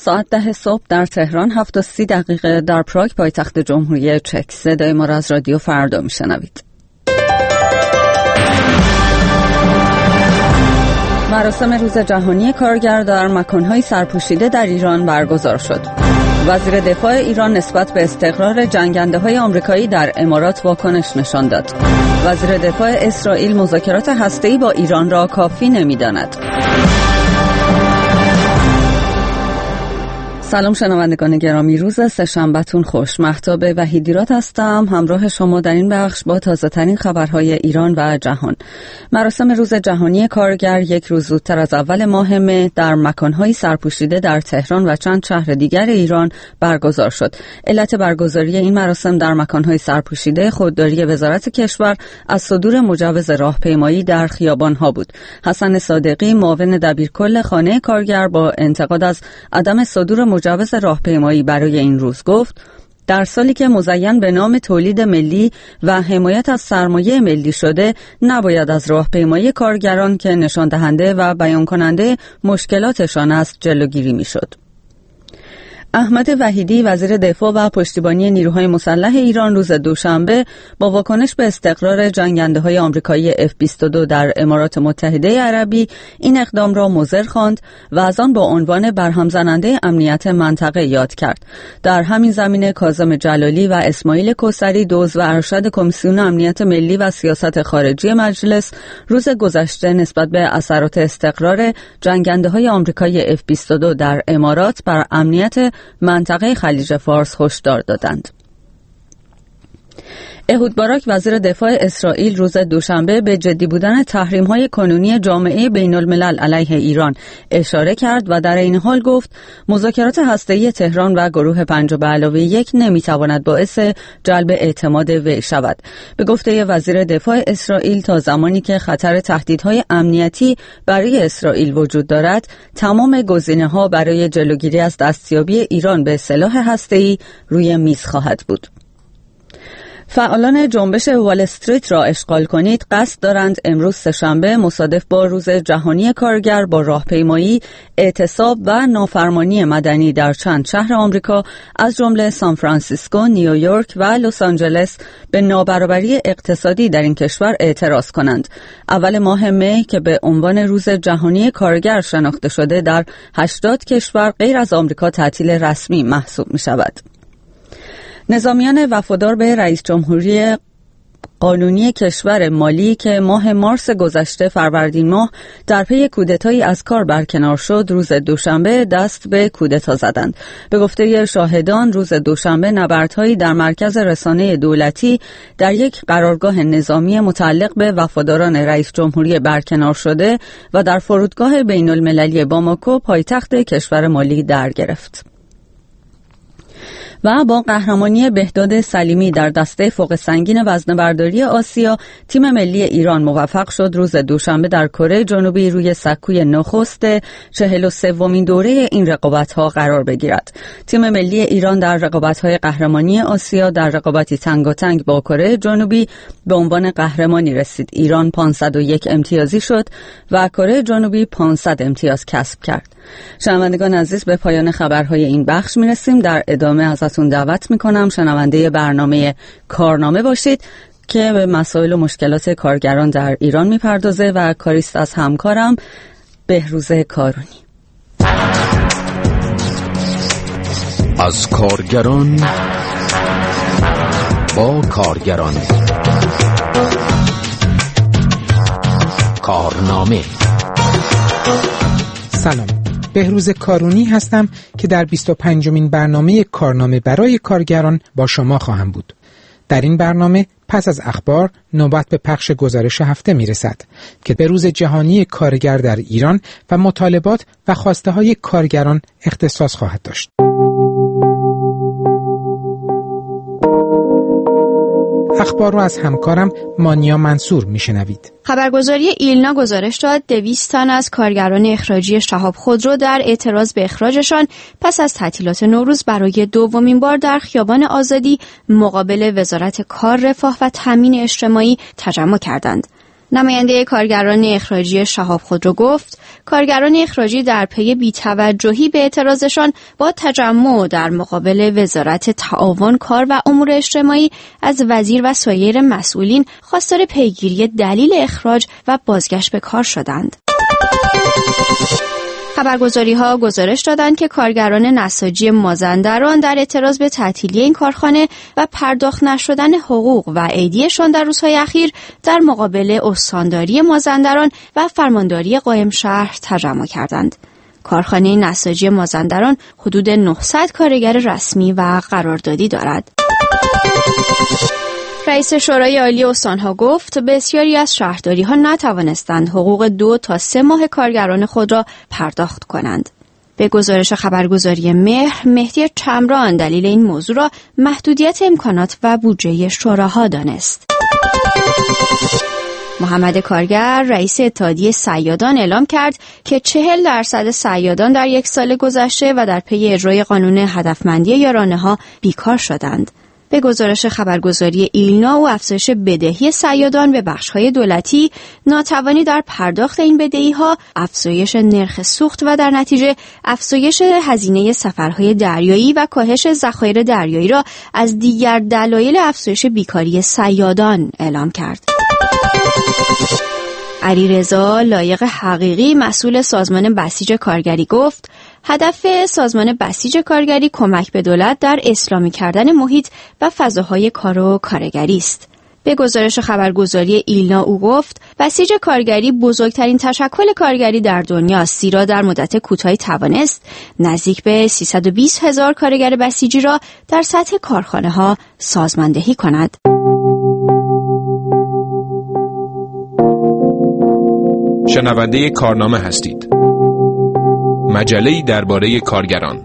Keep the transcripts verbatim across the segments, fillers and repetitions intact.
ساعت ده صبح در تهران، هفت و سی دقیقه در پراگ پایتخت جمهوری چک. صدای ما را از رادیو فردا میشنوید. مراسم روز جهانی کارگر در مکان‌های سرپوشیده در ایران برگزار شد. وزیر دفاع ایران نسبت به استقرار جنگنده‌های آمریکایی در امارات واکنش نشان داد. وزیر دفاع اسرائیل مذاکرات هسته‌ای با ایران را کافی نمی‌داند. سلام شنوندگان گرامی، روز سه‌شنبه‌تون خوش. مهتاب وحیدیرات هستم، همراه شما در این بخش با تازه‌ترین خبرهای ایران و جهان. مراسم روز جهانی کارگر یک روز زودتر از اول ماه مه در مکان‌های سرپوشیده در تهران و چند شهر دیگر ایران برگزار شد. علت برگزاری این مراسم در مکان‌های سرپوشیده خودداری وزارت کشور از صدور مجوز راهپیمایی در خیابان‌ها بود. حسن صادقی، معاون دبیرکل خانه کارگر، با انتقاد از عدم صدور مجوز راهپیمایی برای این روز گفت: در سالی که مزین به نام تولید ملی و حمایت از سرمایه ملی شده، نباید از راهپیمایی کارگران که نشان دهنده و بیان کننده مشکلاتشان است جلوگیری می‌شد. احمد وحیدی، وزیر دفاع و پشتیبانی نیروهای مسلح ایران، روز دوشنبه با واکنش به استقرار جنگنده‌های آمریکایی اف بیست و دو در امارات متحده عربی این اقدام را مضر خواند و از آن با عنوان برهم زننده امنیت منطقه یاد کرد. در همین زمینه کاظم جلالی و اسماعیل کوثری، عضو ارشد کمیسیون امنیت ملی و سیاست خارجی مجلس، روز گذشته نسبت به اثرات استقرار جنگنده‌های آمریکایی اف بیست و دو در امارات بر امنیت منطقه خلیج فارس هشدار دادند. احود باراک، وزیر دفاع اسرائیل، روز دوشنبه به جدی بودن تحریم‌های کنونی جامعه بین‌الملل علیه ایران اشاره کرد و در این حال گفت مذاکرات هسته‌ای تهران و گروه پنج به علاوه یک نمی‌تواند باعث جلب اعتماد وی شود. به گفته وزیر دفاع اسرائیل، تا زمانی که خطر تهدیدهای امنیتی برای اسرائیل وجود دارد، تمام گزینه‌ها برای جلوگیری از دستیابی ایران به سلاح هسته‌ای روی میز خواهد بود. فعالان جنبش وال استریت را اشغال کنید قصد دارند امروز سه‌شنبه مصادف با روز جهانی کارگر با راهپیمایی، اعتصاب و نافرمانی مدنی در چند شهر آمریکا از جمله سان فرانسیسکو، نیویورک و لس آنجلس به نابرابری اقتصادی در این کشور اعتراض کنند. اول ماه مه که به عنوان روز جهانی کارگر شناخته شده، در هشتاد کشور غیر از آمریکا تعطیل رسمی محسوب می شود. نظامیان وفادار به رئیس جمهوری قانونی کشور مالی که ماه مارس گذشته فروردین ماه در پی کودتایی از کار برکنار شد، روز دوشنبه دست به کودتا زدند. به گفته شاهدان، روز دوشنبه نبردهایی در مرکز رسانه دولتی در یک قرارگاه نظامی متعلق به وفاداران رئیس جمهوری برکنار شده و در فرودگاه بین المللی باماکو، پایتخت کشور مالی، در گرفت. و با قهرمانی بهداد سلیمی در دسته فوق سنگین وزنه‌برداری آسیا، تیم ملی ایران موفق شد روز دوشنبه در کره جنوبی روی سکوی نخست چهل و سومین دوره این رقابت‌ها قرار بگیرد. تیم ملی ایران در رقابت‌های قهرمانی آسیا در رقابتی تنگاتنگ با کره جنوبی به عنوان قهرمانی رسید. ایران پانصد و یک امتیازی شد و کره جنوبی پانصد امتیاز کسب کرد. شنوندگان عزیز، به پایان خبرهای این بخش میرسیم. در ادامه ازتون دعوت میکنم شنونده برنامه کارنامه باشید که به مسائل و مشکلات کارگران در ایران میپردازه و کاریست از همکارم بهروز کارونی. از کارگران با کارگران، کارنامه. سلام، بهروز کارونی هستم که در بیست و پنجمین برنامه کارنامه برای کارگران با شما خواهم بود. در این برنامه پس از اخبار نوبت به پخش گزارش هفته میرسد که به روز جهانی کارگر در ایران و مطالبات و خواسته های کارگران اختصاص خواهد داشت. اخبار رو از همکارم مانیا منصور میشنوید. خبرگزاری ایلنا گزارش داد دویست تن از کارگران اخراجی شهاب خودرو در اعتراض به اخراجشان پس از تعطیلات نوروز برای دومین بار در خیابان آزادی مقابل وزارت کار، رفاه و تامین اجتماعی تجمع کردند. نماینده کارگران اخراجی شهاب خودرو گفت کارگران اخراجی در پی بی‌توجهی به اعتراضشان با تجمع در مقابل وزارت تعاون کار و امور اجتماعی از وزیر و سایر مسئولین خواستار پیگیری دلیل اخراج و بازگشت به کار شدند. خبرگزاری‌ها گزارش دادند که کارگران نساجی مازندران در اعتراض به تعطیلی این کارخانه و پرداخت نشدن حقوق و ایدیشان در روزهای اخیر در مقابل استانداری مازندران و فرمانداری قائم شهر تجمع کردند. کارخانه نساجی مازندران حدود نهصد کارگر رسمی و قراردادی دارد. رئیس شورای عالی استانها گفت بسیاری از شهرداری‌ها نتوانستند حقوق دو تا سه ماه کارگران خود را پرداخت کنند. به گزارش خبرگزاری مهر، مهدی چمران دلیل این موضوع را محدودیت امکانات و بودجه شوراها دانست. محمد کارگر رئیس اتحادیه صیادان اعلام کرد که چهل درصد صیادان در یک سال گذشته و در پی اجرای قانون هدفمندی یارانه‌ها بیکار شدند. به گزارش خبرگزاری ایلنا و افزایش بدهی صیادان به بخش‌های دولتی، ناتوانی در پرداخت این بدهی‌ها، افزایش نرخ سوخت و در نتیجه افزایش هزینه سفرهای دریایی و کاهش ذخایر دریایی را از دیگر دلایل افزایش بیکاری صیادان اعلام کرد. علیرضا لایق حقیقی مسئول سازمان بسیج کارگری گفت هدف سازمان بسیج کارگری کمک به دولت در اسلامی کردن محیط و فضاهای کار و کارگری است. به گزارش خبرگزاری ایلنا او گفت بسیج کارگری بزرگترین تشکل کارگری در دنیاست، زیرا در مدت کوتاهی توانست نزدیک به سیصد و بیست هزار کارگر بسیجی را در سطح کارخانه ها سازماندهی کند. شنونده کارنامه هستید. مجله‌ای درباره کارگران.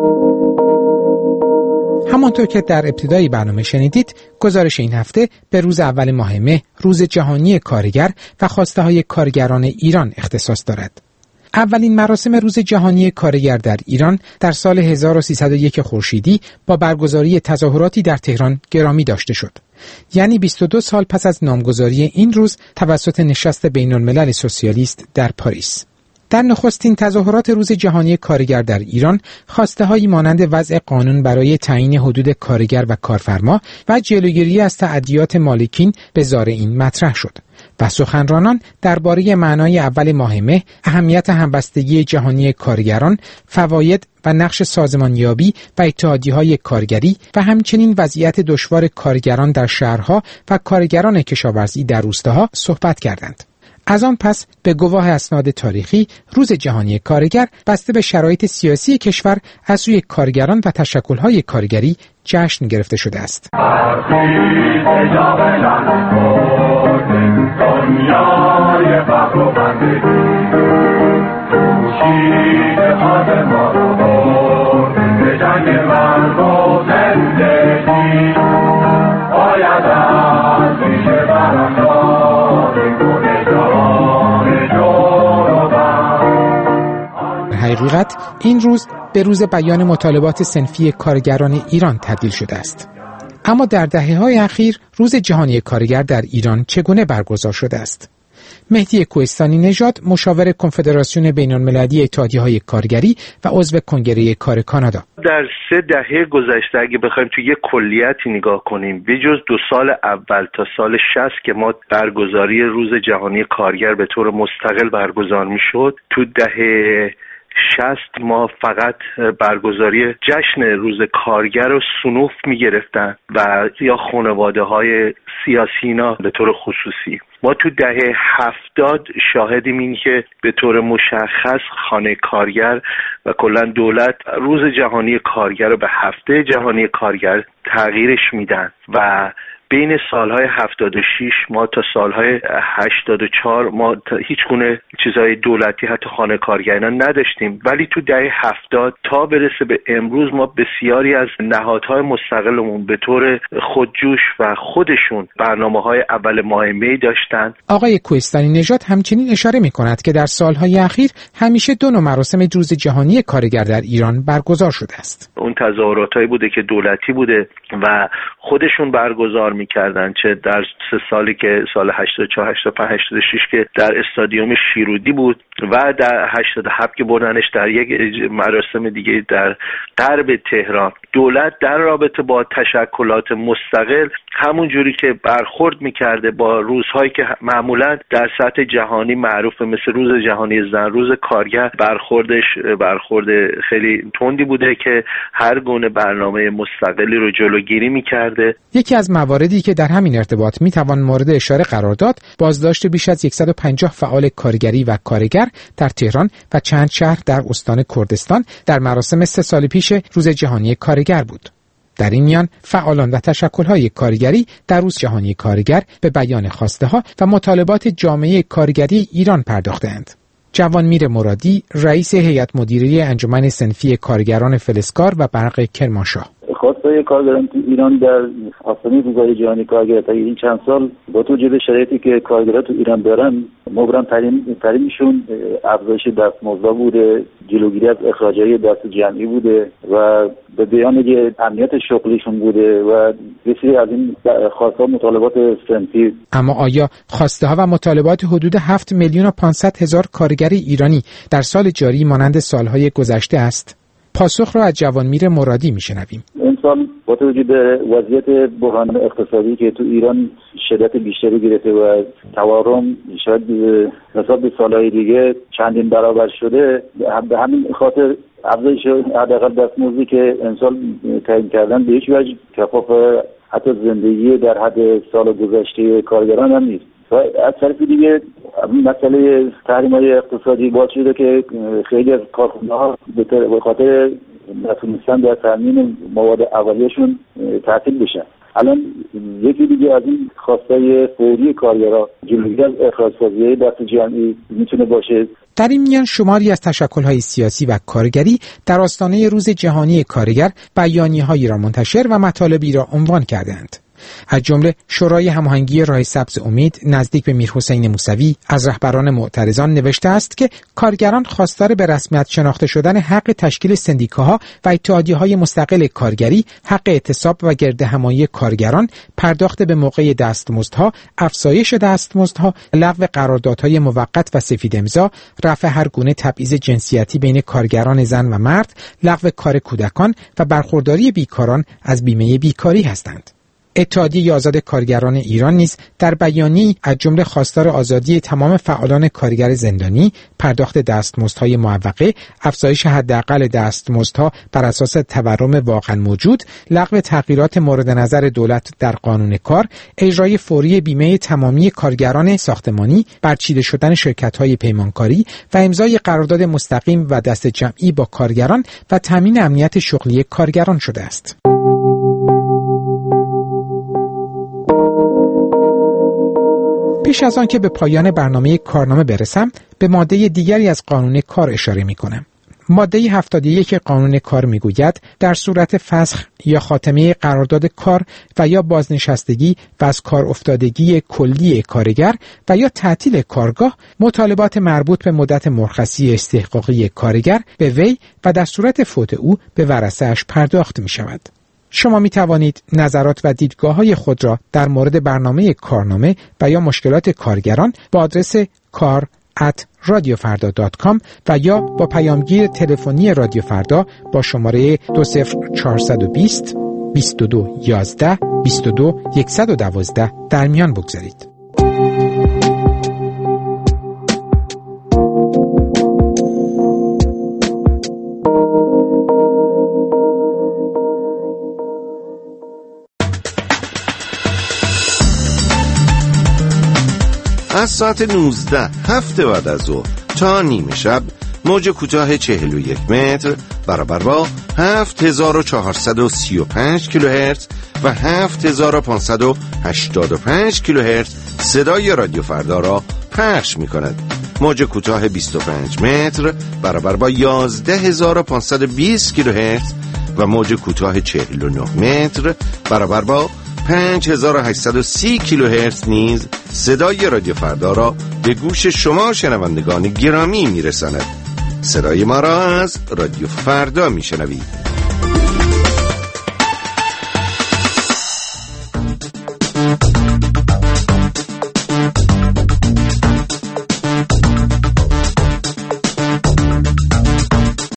همانطور که در ابتدای برنامه شنیدید، گزارش این هفته به روز اول ماه مه، روز جهانی کارگر و خواسته های کارگران ایران اختصاص دارد. اولین مراسم روز جهانی کارگر در ایران در سال هزار و سیصد و یک خورشیدی با برگزاری تظاهراتی در تهران گرامی داشته شد. یعنی بیست و دو سال پس از نامگذاری این روز توسط نشست بین الملل سوسیالیست در پاریس. در نخستین تظاهرات روز جهانی کارگر در ایران، خواسته‌هایی مانند وضع قانون برای تعیین حدود کارگر و کارفرما و جلوگیری از تعدیات مالکین به زارعین مطرح شد و سخنرانان درباره معنای اول ماه مه، اهمیت همبستگی جهانی کارگران، فواید و نقش سازمانیابی و اتحادیه‌های کارگری و همچنین وضعیت دشوار کارگران در شهرها و کارگران کشاورزی در روستاها صحبت کردند. از آن پس به گواه اسناد تاریخی، روز جهانی کارگر بسته به شرایط سیاسی کشور از سوی کارگران و تشکل‌های کارگری جشن گرفته شده است. حقیقت این روز به روز بیان مطالبات صنفی کارگران ایران تبدیل شده است. اما در دهه‌های اخیر روز جهانی کارگر در ایران چگونه برگزار شده است؟ مهدی کوهستانی نژاد، مشاور کنفدراسیون بین‌المللی اتحادیه‌های کارگری و عضو کنگره کار کانادا: در سه دهه گذشته اگه بخوایم تو یک کلیتی نگاه کنیم، به جز دو سال اول تا سال شصت که ما برگزاری روز جهانی کارگر به طور مستقل برگزار می‌شد، تو دهه شصت ما فقط برگزاری جشن روز کارگر رو سنوف می‌گرفتن و یا خانواده‌های سیاسینا به طور خصوصی. ما تو دهه هفتاد شاهدیم این که به طور مشخص خانه کارگر و کلا دولت روز جهانی کارگر رو به هفته جهانی کارگر تغییرش میدن و بین سالهای هفتاد و شش ما تا سالهای هشتاد و چهار ما هیچ گونه چیزهای دولتی حتی خانه کارگران نداشتیم، ولی تو دهه هفتاد تا برسه به امروز ما بسیاری از نهادهای مستقلمون به طور خودجوش و خودشون برنامه‌های اول ماه می داشتن. آقای کوهستانی نژاد همچنین اشاره می‌کند که در سالهای اخیر همیشه دو نوع مراسم روز جهانی کارگر در ایران برگزار شده است. اون تظاهراتایی بوده که دولتی بوده و خودشون برگزار میکردن، چه در سه سالی که سال هشتاد و چهار هشتاد و پنج هشتاد و شش که در استادیوم شیرودی بود و در هشتاد و هفت که بردنش در یک مراسم دیگه در غرب تهران. دولت در رابطه با تشکلات مستقل همون جوری که برخورد میکرده با روزهایی که معمولا در سطح جهانی معروفه مثل روز جهانی زن، روز کارگر، برخوردش برخورد خیلی تندی بوده که هر گونه برنامه مستقلی رو جلوگیری میکرده. یکی از مواردی که در همین ارتباط میتوان مورد اشاره قرار داد، بازداشت بیش از صد و پنجاه فعال کارگری و کارگر در تهران و چند شهر در استان کردستان در مراسم سه سال پیش روز جهانی کارگر بود. در این میان فعالان و تشکل‌های کارگری در روز جهانی کارگر به بیان خواسته‌ها و مطالبات جامعه کارگری ایران پرداختند. جوانمیر مرادی، رئیس هیئت مدیره انجمن صنفی کارگران فلزکار و برق کرمانشاه: خواستای کارگران تو ایران در آستانه روزهای جهانی کارگر تا این چند سال با توجه به شرایطی که کارگران تو ایران دارن، مبرم ترین ترینشون افزایش دستمزدها بوده، جلوگیری از اخراج‌های دست جمعی بوده و به بیان امنیت شغلیشون بوده و بسیاری از این خواست‌ها مطالبات صنفی. اما آیا خواسته ها و مطالبات حدود هفت میلیون و پانصد هزار کارگر ایرانی در سال جاری مانند سالهای گذشته است؟ پاسخ را از جوانمیر مرادی میشنویم. امسال با توجه به وضعیت بحران اقتصادی که تو ایران شدت بیشتری گرفته و تورم شاید حساب به سالهای دیگه چندین برابر شده، به همین خاطر افزایش حداقل دستمزدی که امسال تعیین کردن به هیچ وجه کفاف حتی زندگی در حد سال گذشته کارگران هم نیست. و از طرف دیگه مسئله تحریم‌های اقتصادی باعث شده که خیلی از کارخانه‌ها به خاطر نتونستن در تامین مواد اولیه‌شون تعطیل بشن. الان یکی دیگه از این خواستای فوری کارگرها جلوگیری از اخراج‌سازی دست جمعی میتونه باشه. در این میان شماری از تشکل‌های سیاسی و کارگری در آستانه روز جهانی کارگر بیانیه‌هایی را منتشر و مطالبی را عنوان کردند. از جمله شورای هماهنگی راه سبز امید نزدیک به میرحسین موسوی از رهبران معترضان نوشته است که کارگران خواستار به رسمیت شناخته شدن حق تشکیل سندیکاها و اتحادیه‌های مستقل کارگری، حق اعتصاب و گردهمایی کارگران، پرداخت به موقع دستمزدها، افزایش دستمزدها، لغو قراردادهای موقت و سفید امضا، رفع هر گونه تبعیض جنسیتی بین کارگران زن و مرد، لغو کار کودکان و برخورداری بیکاران از بیمه بیکاری هستند. اتحادیه آزاد کارگران ایران نیز در بیانیه‌ای از جمله خواستار آزادی تمام فعالان کارگر زندانی، پرداخت دستمزدهای معوقه، افزایش حداقل دستمزدها بر اساس تورم واقعا موجود، لغو تغییرات مورد نظر دولت در قانون کار، اجرای فوری بیمه تمامی کارگران ساختمانی، برچیده شدن شرکت‌های پیمانکاری و امضای قرارداد مستقیم و دست جمعی با کارگران و تامین امنیت شغلی کارگران شده است. پیش از آن که به پایان برنامه کارنامه برسم، به ماده دیگری از قانون کار اشاره می کنم. ماده هفتاد و یک قانون کار می گوید در صورت فسخ یا خاتمه قرارداد کار و یا بازنشستگی و از کار افتادگی کلی کارگر و یا تعطیل کارگاه، مطالبات مربوط به مدت مرخصی استحقاقی کارگر به وی و در صورت فوت او به ورثه‌اش پرداخت می شود. شما می توانید نظرات و دیدگاه‌های خود را در مورد برنامه کارنامه و یا مشکلات کارگران با آدرس کار ات رادیو فردا دات کام و یا با پیامگیر تلفنی رادیو فردا با شماره دو صفر چهارصد و بیست بیست و دو یازده بیست و دو صد و دوازده در میان بگذارید. از ساعت نوزده هفته بعد از ظهر تا نیمه شب موج کوتاه چهل و یک متر برابر با هفت هزار و چهارصد و سی و پنج کیلوهرتز و هفت هزار و پانصد و هشتاد و پنج کیلوهرتز صدای رادیو فردا را پخش می کند. موج کوتاه بیست و پنج متر برابر با یازده هزار و پانصد و بیست کیلوهرتز و موج کوتاه چهل و نه متر برابر با پنج هزار و هشتصد و سی کیلوهرتز نیز صدای رادیو فردا را به گوش شما شنوندگان گرامی میرساند. صدای ما را از رادیو فردا میشنوید.